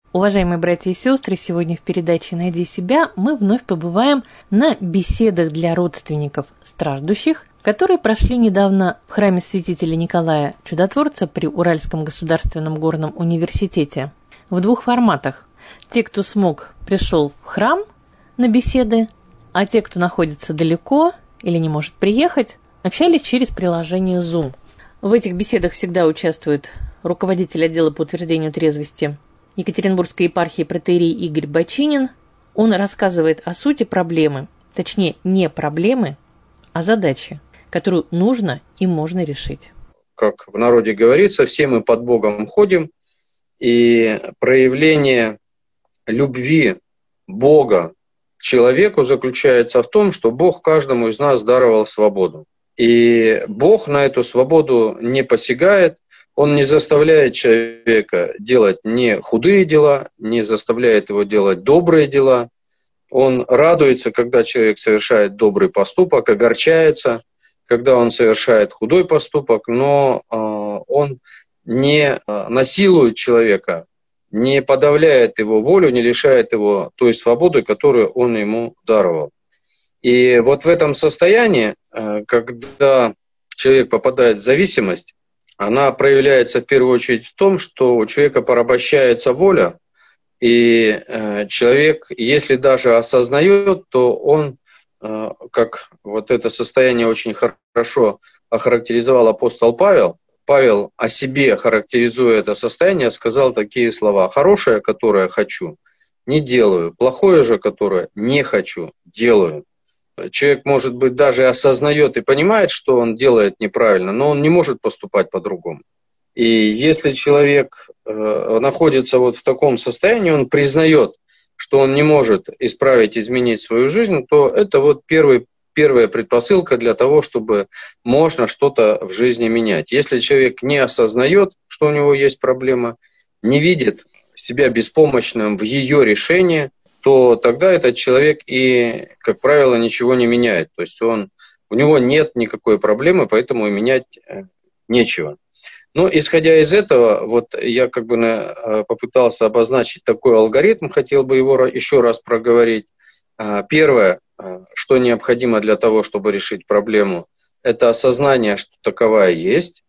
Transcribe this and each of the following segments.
Уважаемые братья и сестры, сегодня в передаче «Найди себя» мы вновь побываем на беседах для родственников страждущих, которые прошли недавно в храме святителя Николая Чудотворца при Уральском государственном горном университете в двух форматах. Те, кто смог, пришел в храм на беседы, а те, кто находится далеко или не может приехать, общались через приложение Zoom. В этих беседах всегда участвует руководитель отдела по утверждению трезвости Екатеринбургской епархии протоиерей Игорь Бочинин. Он рассказывает о сути проблемы, точнее не проблемы, а задачи, которую нужно и можно решить. Как в народе говорится, все мы под Богом ходим, и проявление любви Бога к человеку заключается в том, что Бог каждому из нас даровал свободу. И Бог на эту свободу не посягает, Он не заставляет человека делать не худые дела, не заставляет его делать добрые дела. Он радуется, когда человек совершает добрый поступок, огорчается, когда он совершает худой поступок, но он не насилует человека, не подавляет его волю, не лишает его той свободы, которую он ему даровал. И вот в этом состоянии, когда человек попадает в зависимость, она проявляется в первую очередь в том, что у человека порабощается воля, и человек, если даже осознает, то он, как вот это состояние очень хорошо охарактеризовал апостол Павел, Павел о себе, характеризуя это состояние, сказал такие слова: «Хорошее, которое хочу, не делаю, плохое же, которое не хочу, делаю». Человек, может быть, даже осознает и понимает, что он делает неправильно, но он не может поступать по-другому. И если человек находится вот в таком состоянии, он признает, что он не может исправить, изменить свою жизнь, то это вот первая предпосылка для того, чтобы можно что-то в жизни менять. Если человек не осознает, что у него есть проблема, не видит себя беспомощным в ее решении, то тогда этот человек и, как правило, ничего не меняет. То есть у него нет никакой проблемы, поэтому и менять нечего. Но исходя из этого, вот я попытался обозначить такой алгоритм, хотел бы его еще раз проговорить. Первое, что необходимо для того, чтобы решить проблему, это осознание, что таковая есть.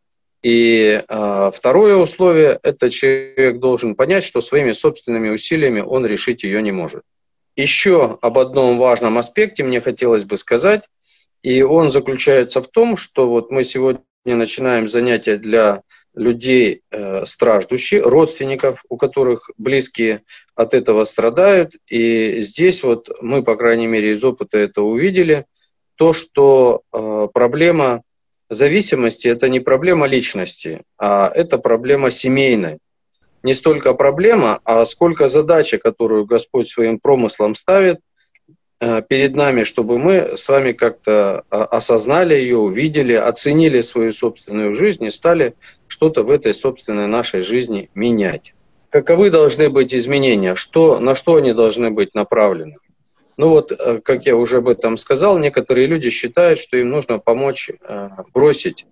И второе условие, это человек должен понять, что своими собственными усилиями он решить ее не может. Еще об одном важном аспекте мне хотелось бы сказать, и он заключается в том, что вот мы сегодня начинаем занятия для людей страждущих, родственников, у которых близкие от этого страдают. И здесь вот мы, по крайней мере, из опыта это увидели, то, что проблема зависимости – это не проблема личности, а это проблема семейная. Не столько проблема, а сколько задача, которую Господь своим промыслом ставит перед нами, чтобы мы с вами как-то осознали ее, увидели, оценили свою собственную жизнь и стали что-то в этой собственной нашей жизни менять. Каковы должны быть изменения? На что они должны быть направлены? Ну вот, как я уже об этом сказал, некоторые люди считают, что им нужно помочь бросить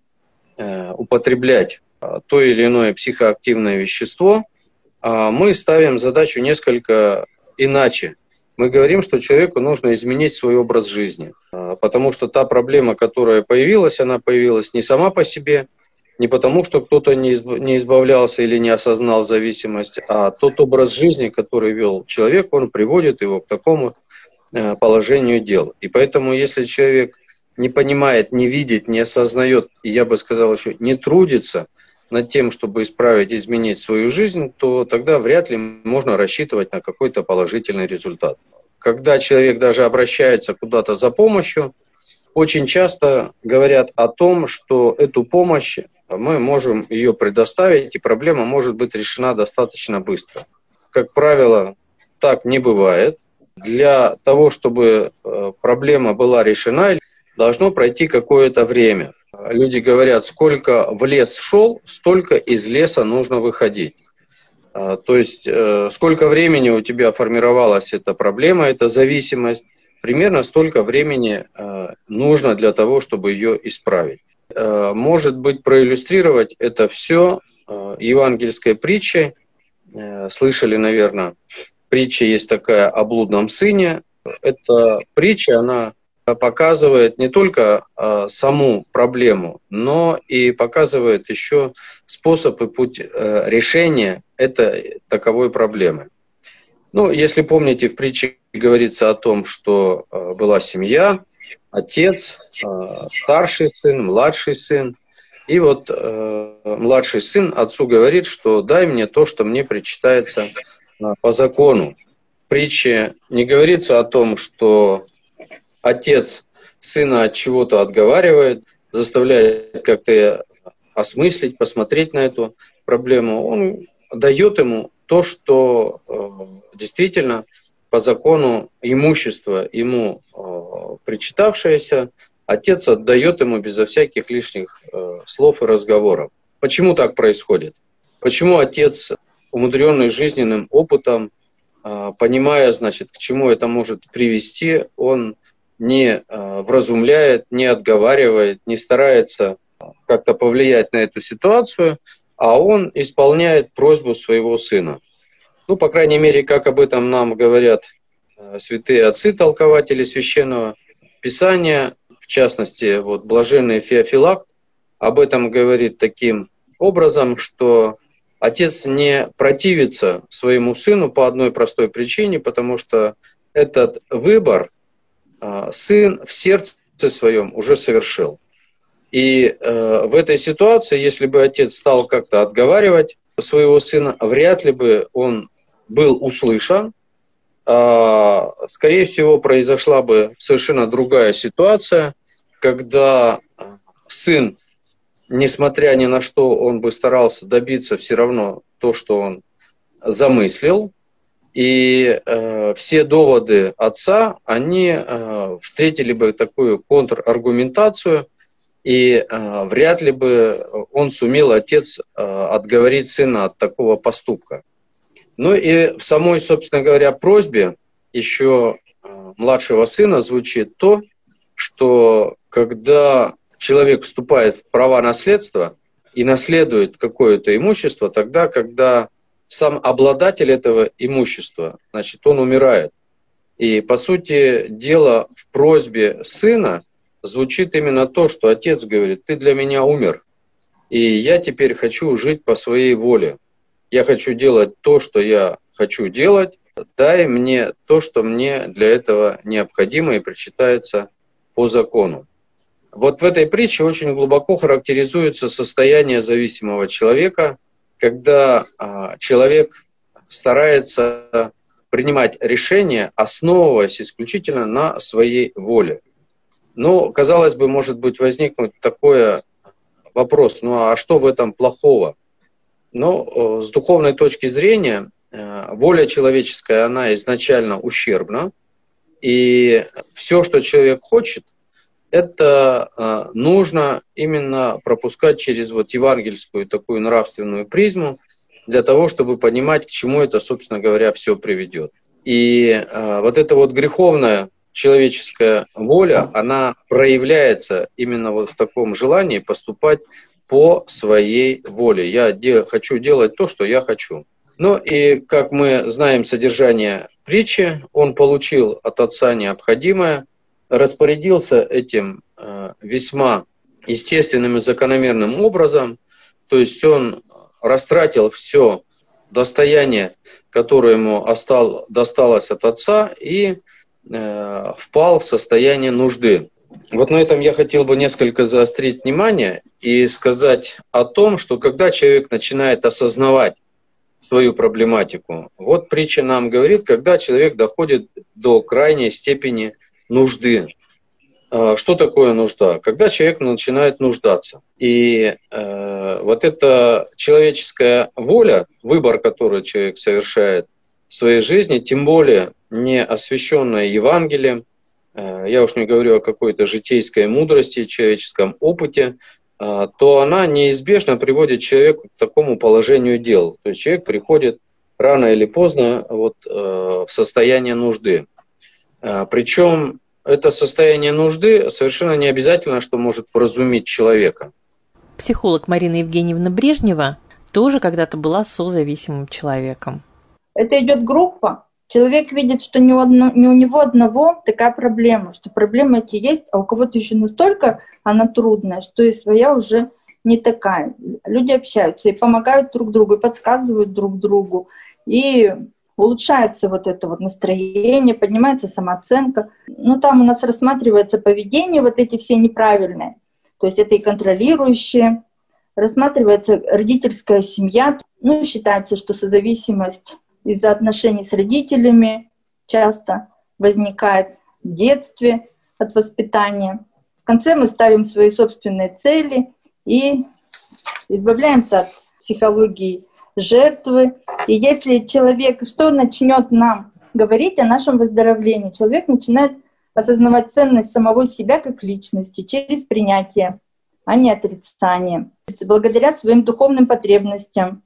употреблять то или иное психоактивное вещество. Мы ставим задачу несколько иначе. Мы говорим, что человеку нужно изменить свой образ жизни, потому что та проблема, которая появилась, она появилась не сама по себе, не потому, что кто-то не избавлялся или не осознал зависимость, а тот образ жизни, который вел человек, он приводит его к такому положению дел. И поэтому, если человек не понимает, не видит, не осознает, и я бы сказал еще, не трудится над тем, чтобы исправить, изменить свою жизнь, то тогда вряд ли можно рассчитывать на какой-то положительный результат. Когда человек даже обращается куда-то за помощью, очень часто говорят о том, что эту помощь мы можем ее предоставить, и проблема может быть решена достаточно быстро. Как правило, так не бывает. Для того, чтобы проблема была решена, должно пройти какое-то время. Люди говорят, сколько в лес шел, столько из леса нужно выходить. То есть, сколько времени у тебя формировалась эта проблема, эта зависимость, примерно столько времени нужно для того, чтобы ее исправить. Может быть, проиллюстрировать это все евангельской притчей слышали, наверное, притча есть такая о блудном сыне. Эта притча, она показывает не только саму проблему, но и показывает еще способ и путь решения этой таковой проблемы. Ну, если помните, в притче говорится о том, что была семья, отец, старший сын, младший сын. И вот младший сын отцу говорит, что дай мне то, что мне причитается по закону. В притче не говорится о том, что отец сына от чего-то отговаривает, заставляет как-то осмыслить, посмотреть на эту проблему. Он дает ему то, что действительно по закону имущество ему причитавшееся, отец отдает ему безо всяких лишних слов и разговоров. Почему так происходит? Почему отец, умудренный жизненным опытом, понимая, значит, к чему это может привести, он не вразумляет, не отговаривает, не старается как-то повлиять на эту ситуацию, а он исполняет просьбу своего сына. Ну, по крайней мере, как об этом нам говорят святые отцы, толкователи Священного Писания, в частности, вот блаженный Феофилакт об этом говорит таким образом, что отец не противится своему сыну по одной простой причине, потому что этот выбор сын в сердце своем уже совершил. И в этой ситуации, если бы отец стал как-то отговаривать своего сына, вряд ли бы он был услышан. Скорее всего, произошла бы совершенно другая ситуация, когда сын, несмотря ни на что, он бы старался добиться все равно то, что он замыслил. И все доводы отца, они встретили бы такую контраргументацию, и вряд ли бы он сумел, отец, отговорить сына от такого поступка. Ну и в самой, собственно говоря, просьбе еще младшего сына звучит то, что когда человек вступает в права наследства и наследует какое-то имущество, тогда, когда сам обладатель этого имущества, значит, он умирает. И, по сути дела, в просьбе сына звучит именно то, что отец говорит: ты для меня умер, и я теперь хочу жить по своей воле. Я хочу делать то, что я хочу делать, дай мне то, что мне для этого необходимо и причитается по закону. Вот в этой притче очень глубоко характеризуется состояние зависимого человека, когда человек старается принимать решения, основываясь исключительно на своей воле. Ну, казалось бы, может быть, возникнуть такой вопрос: ну а что в этом плохого? Но с духовной точки зрения воля человеческая, она изначально ущербна, и все, что человек хочет, это нужно именно пропускать через вот евангельскую такую нравственную призму, для того, чтобы понимать, к чему это, собственно говоря, все приведет. И вот эта вот греховная человеческая воля, она проявляется именно вот в таком желании поступать по своей воле. Я хочу делать то, что я хочу. Ну и, как мы знаем содержание притчи, он получил от отца необходимое, распорядился этим весьма естественным и закономерным образом, то есть он растратил все достояние, которое ему досталось от отца, и впал в состояние нужды. Вот на этом я хотел бы несколько заострить внимание и сказать о том, что когда человек начинает осознавать свою проблематику, вот притча нам говорит, когда человек доходит до крайней степени нужды. Что такое нужда? Когда человек начинает нуждаться. И вот эта человеческая воля, выбор, который человек совершает в своей жизни, тем более не освященная Евангелием, я уж не говорю о какой-то житейской мудрости, человеческом опыте, то она неизбежно приводит человека к такому положению дел. То есть человек приходит рано или поздно вот, в состояние нужды. Причем это состояние нужды совершенно не обязательно, что может вразумить человека. Психолог Марина Евгеньевна Брежнева тоже когда-то была созависимым человеком. Это идет группа. Человек видит, что не у него одного такая проблема, что проблемы эти есть, а у кого-то еще настолько она трудная, что и своя уже не такая. Люди общаются и помогают друг другу, и подсказывают друг другу, и улучшается вот это вот настроение, поднимается самооценка. Ну, там у нас рассматривается поведение, вот эти все неправильные, то есть это и контролирующие, рассматривается родительская семья. Ну, считается, что созависимость из-за отношений с родителями часто возникает в детстве от воспитания. В конце мы ставим свои собственные цели и избавляемся от психологии жертвы. И если человек что начнет нам говорить о нашем выздоровлении, человек начинает осознавать ценность самого себя как личности через принятие, а не отрицание, благодаря своим духовным потребностям.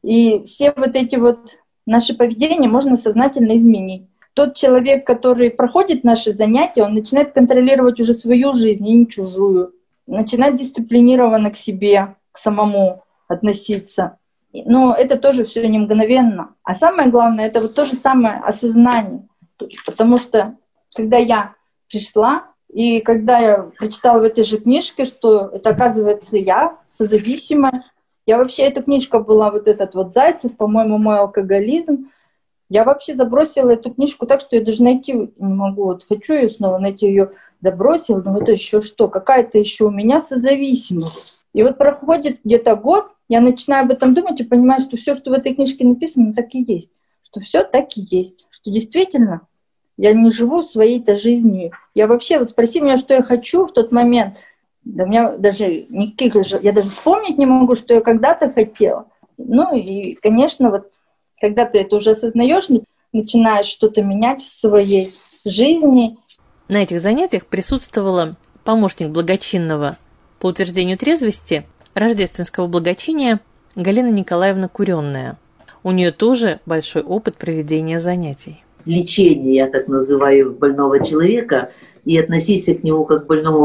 И все вот эти вот наше поведение можно сознательно изменить. Тот человек, который проходит наши занятия, он начинает контролировать уже свою жизнь и не чужую. Начинает дисциплинированно к себе, к самому относиться. Но это тоже все не мгновенно. А самое главное, это вот то же самое осознание. Потому что когда я пришла, и когда я прочитала в этой же книжке, что это, оказывается, я созависимая, я вообще, эта книжка была вот этот вот Зайцев, по-моему, «Мой алкоголизм». Я вообще забросила эту книжку так, что я даже найти не могу. Вот хочу ее снова найти, ее забросила, но это еще что? Какая-то еще у меня созависимость. И вот проходит где-то год, я начинаю об этом думать и понимаю, что все, что в этой книжке написано, так и есть. Что все так и есть. Что действительно я не живу своей-то жизнью. Я вообще, вот спроси меня, что я хочу в тот момент. Да у меня даже никаких, я даже вспомнить не могу, что я когда-то хотела. Ну и, конечно, вот когда ты это уже осознаешь, начинаешь что-то менять в своей жизни. На этих занятиях присутствовала помощник благочинного по утверждению трезвости рождественского благочиния Галина Николаевна Куренная. У нее тоже большой опыт проведения занятий. Лечение, я так называю, больного человека, и относиться к нему как к больному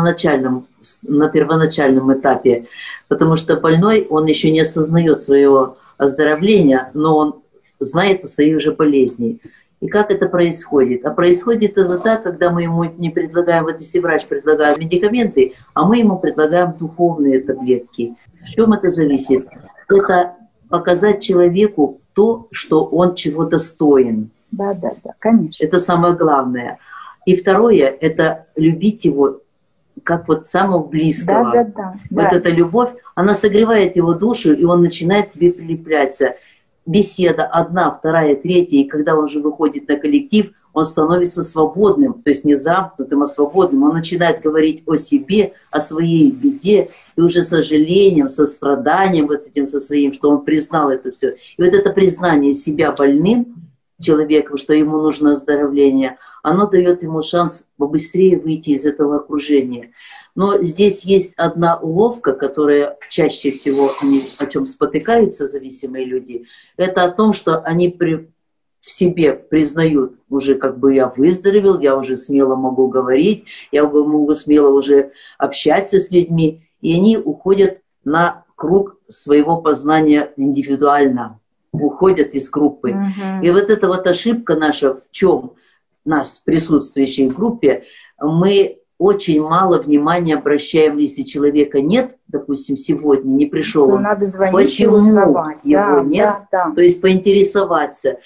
на первоначальном этапе, потому что больной, он еще не осознает своего оздоровления, но он знает о своей уже болезни. И как это происходит? А происходит это так, когда мы ему не предлагаем, вот если врач предлагает медикаменты, а мы ему предлагаем духовные таблетки. В чем это зависит? Это показать человеку то, что он чего достоин. Да, конечно. Это самое главное. И второе, это любить его как вот самого близкого. Вот эта любовь, она согревает его душу, и он начинает к тебе прилепляться. Беседа одна, вторая, третья, и когда он уже выходит на коллектив, он становится свободным, то есть не замкнутым, а свободным. Он начинает говорить о себе, о своей беде, и уже с сожалением, состраданием вот этим со своим, что он признал это все. И вот это признание себя больным человеком, что ему нужно оздоровление, оно дает ему шанс побыстрее выйти из этого окружения. Но здесь есть одна уловка, которая чаще всего о чем спотыкаются зависимые люди. Это о том, что они в себе признают, уже как бы я выздоровел, я уже смело могу говорить, я могу смело уже общаться с людьми, и они уходят на круг своего познания индивидуально, уходят из группы. И вот эта вот ошибка наша, в чем нас, присутствующие в группе, мы очень мало внимания обращаем, если человека нет, допустим, сегодня не пришел, то надо звонить, почему его нет, то есть поинтересоваться,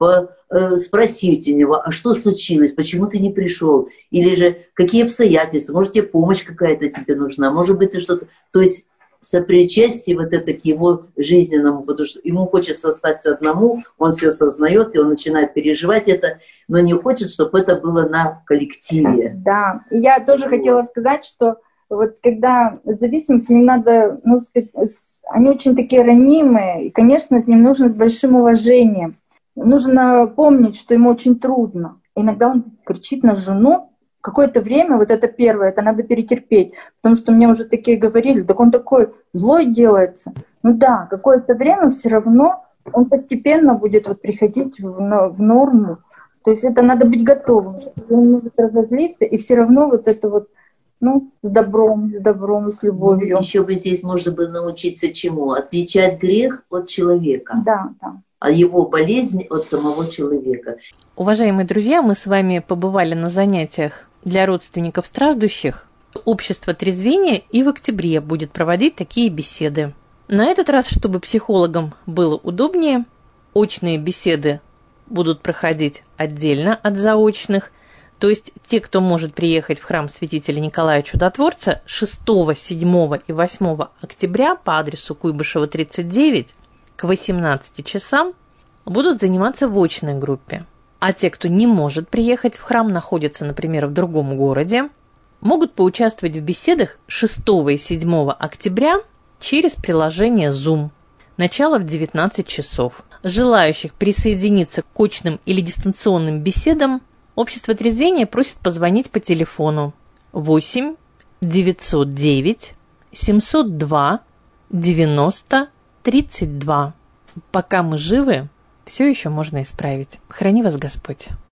спросить у него, а что случилось, почему ты не пришел, или же какие обстоятельства, может тебе помощь какая-то тебе нужна, может быть ты что-то, то есть сопричастие вот это к его жизненному, потому что ему хочется остаться одному, он все осознает, и он начинает переживать это, но не хочет, чтобы это было на коллективе. Да, и я тоже хотела сказать, что вот когда зависимость, им надо, ну, сказать, они очень такие ранимые, и, конечно, с ним нужно с большим уважением. Нужно помнить, что ему очень трудно. Иногда он кричит на жену, какое-то время, вот это первое, это надо перетерпеть, потому что мне уже такие говорили, так он такой злой делается. Ну да, какое-то время все равно он постепенно будет вот приходить в норму. То есть это надо быть готовым, что он может разозлиться, и все равно вот это вот Ну, с добром, с любовью. Ну, еще бы здесь можно было научиться чему? Отличать грех от человека. Да, да. А его болезнь от самого человека. Уважаемые друзья, мы с вами побывали на занятиях для родственников страждущих. Общество трезвения и в октябре будет проводить такие беседы. На этот раз, чтобы психологам было удобнее, очные беседы будут проходить отдельно от заочных. То есть те, кто может приехать в храм святителя Николая Чудотворца 6, 7 и 8 октября по адресу Куйбышева, 39 к 18 часам, будут заниматься в очной группе. А те, кто не может приехать в храм, находятся, например, в другом городе, могут поучаствовать в беседах 6 и 7 октября через приложение Zoom. Начало в 19 часов. Желающих присоединиться к очным или дистанционным беседам Общество трезвения просит позвонить по телефону 8 909 702 90 32. Пока мы живы, все еще можно исправить. Храни вас Господь.